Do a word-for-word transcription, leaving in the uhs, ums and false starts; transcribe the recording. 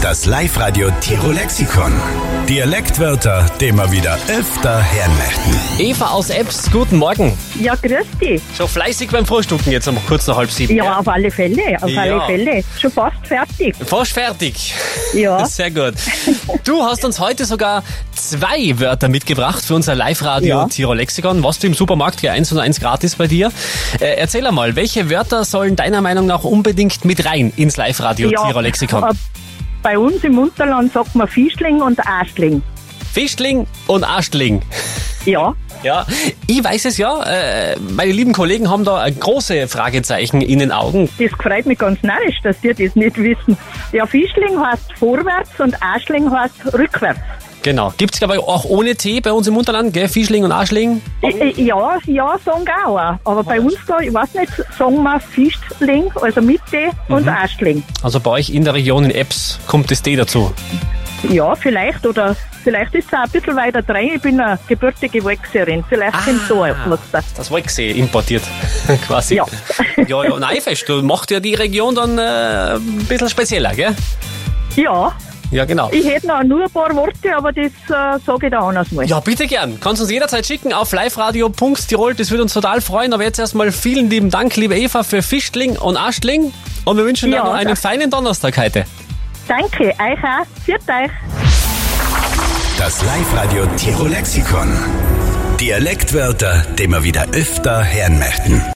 Das Live-Radio Tirol-Lexikon. Dialektwörter, die wir wieder öfter hören möchten. Eva aus Ebbs, guten Morgen. Ja, grüß dich. Schon fleißig beim Frühstücken, jetzt um kurz nach halb sieben. Ja, auf alle Fälle, auf Ja. alle Fälle. Schon fast fertig. Fast fertig. Ja. Sehr gut. Du hast uns heute sogar zwei Wörter mitgebracht für unser Live-Radio Ja. Tirol-Lexikon. Warst du im Supermarkt, gleich eins und eins gratis bei dir. Äh, erzähl einmal, welche Wörter sollen deiner Meinung nach unbedingt mit rein ins Live-Radio Ja, Tirol-Lexikon? äh, bei uns im Unterland sagt man Fischling und Aschling. Fischling und Aschling. Ja, Ja, ich weiß es ja. Äh, meine lieben Kollegen haben da ein große Fragezeichen in den Augen. das freut mich ganz narrisch, dass die das nicht wissen. Ja, Fischling heißt vorwärts und Aschling heißt rückwärts. Genau. Gibt's glaube ich auch ohne T bei uns im Unterland, gell? Fischling und Aschling. I- I- Ja, ja, sagen auch. Aber bei uns da, ich weiß nicht, sagen wir Fischling, also mit T und Aschling. Also bei euch in der Region in Ebbs kommt das T dazu. Ja, vielleicht, oder vielleicht ist es auch ein bisschen weiter drin. Ich bin eine gebürtige Wechserin. Vielleicht kommt so etwas da. Das Wolksee importiert, quasi. Ja. ja, ja, nein, fest. Du macht ja die Region dann äh, ein bisschen spezieller, gell? Ja, Ja, genau. ich hätte noch nur ein paar Worte, aber das äh, sage ich da anders mal. Ja, bitte gern. Kannst uns jederzeit schicken auf liveradio punkt tirol. Das würde uns total freuen. Aber jetzt erstmal vielen lieben Dank, liebe Eva, für Fischling und Aschling. Und wir wünschen dir Ja, noch einen das- feinen Donnerstag heute. Danke, euch auch. Viert euch. Das Live-Radio Tirol-Lexikon. Dialektwörter, die wir wieder öfter hören möchten.